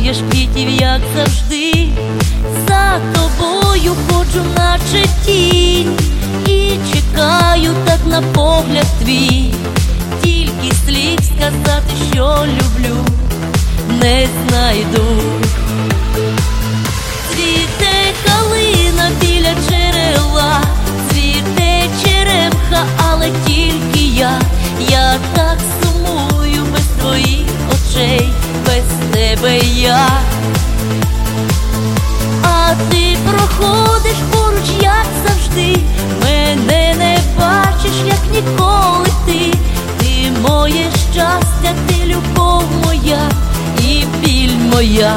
бракуєш квітів, як завжди. За тобою ходжу, наче тінь, і чекаю так на погляд твій. Тільки слів сказати, що люблю, не знайду. Цвіте калина біля джерела, цвіте черемха, але тільки я так сумую без твоїх очей, без тебе я. А ти проходиш поруч, як завжди, мене не бачиш, як ніколи ти. Ти моє щастя, ти любов моя і біль моя.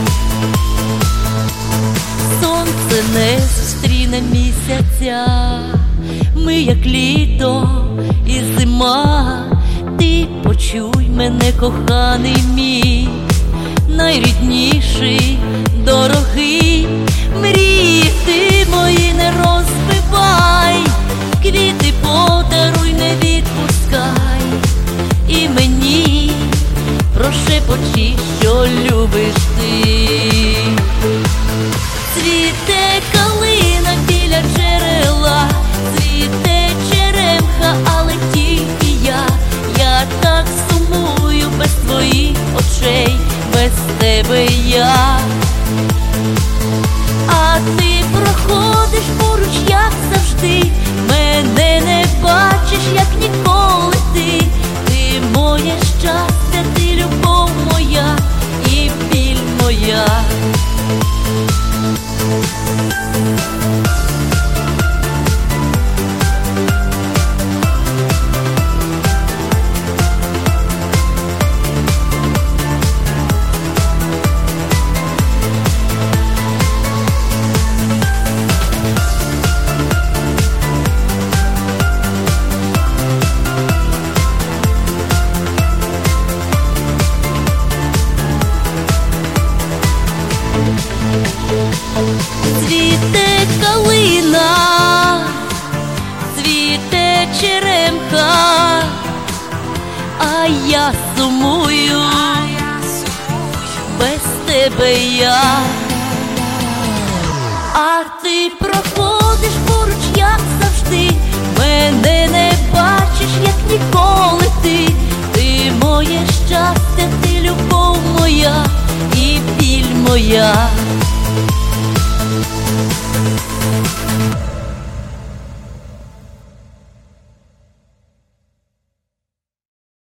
Сонце не зустріне місяця, ми як літо і зима. Ти почуй мене, коханий мій, найрідніший, дорогий. Мрії ти мої не розбивай, квіти подаруй, не відпускай. І мені прошепочи, що любиш ти. Цвіте калина біля джерела, цвіте черемха, але тільки я так сумую без твоїх очей, без тебе я. А ти проходиш поруч, як завжди, мене не бачиш, як ніколи ти. Ти моє щастя, ти любов моя і біль моя. Цвіте калина, цвіте черемха, а я сумую, без тебе я. А ти проходиш поруч, як завжди, мене не бачиш, як ніколи ти. Ти моє щастя, ти любов моя і біль моя.